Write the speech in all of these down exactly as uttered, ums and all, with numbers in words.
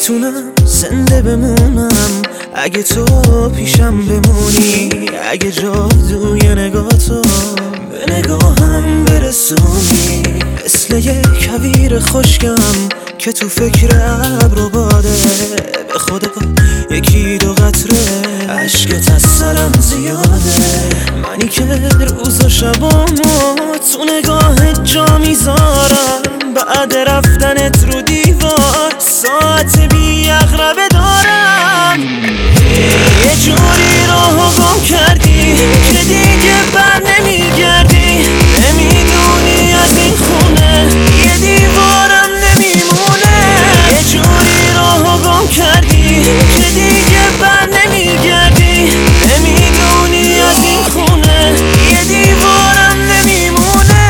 میتونم زنده بمونم اگه تو پیشم بمونی، اگه جادوی نگاه تو به نگاهم برسونی، مثل یک کویر خشکم که تو فکر ابر باده. به خدا یکی دو قطره عشقت از سرم زیاده، منی که روز و شبامو تو نگاهت جا میذارم، بعد رفتنت رو دیوار ساعت بی اغربه دارم. یه جوری راهو گم کردی که دیگه بر نمیگردی، نمیدونی از این خونه یه دیوارم نمیمونه. یه جوری راهو گم کردی که دیگه بر نمیگردی، نمیدونی از این خونه یه دیوارم نمیمونه.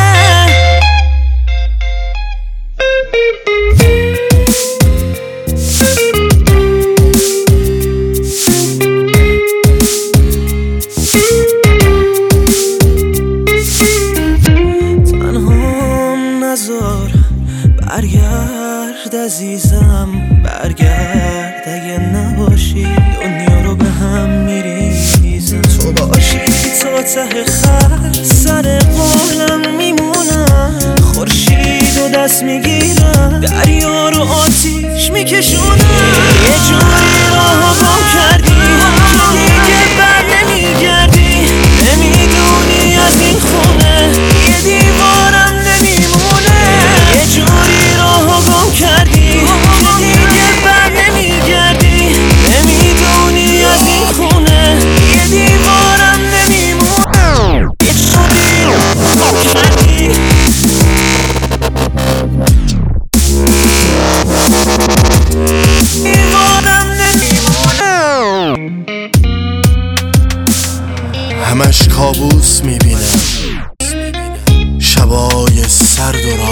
تنهام نذار برگرد عزیزم، برگرد اگه نباشی دنیا رو به هم میریزم. تو باشی تا ته خط سر قولم میمونم، خورشید و دست میگیرم دریا رو آتیش میکشونم. یه جوری راهو گم کردی که دیگه بر نمیگردی، نمیدونی از این خونه یه دیوارم نمیمونه. یه جوری راهو گم کردی که دیگه بر نمیگردی، نمیدونی از این خونه یه دیوارم نمیمونه. یه جوری راهو گم کردی دیوارم نمیمونه. همش کابوس میبینم، شبای سرد و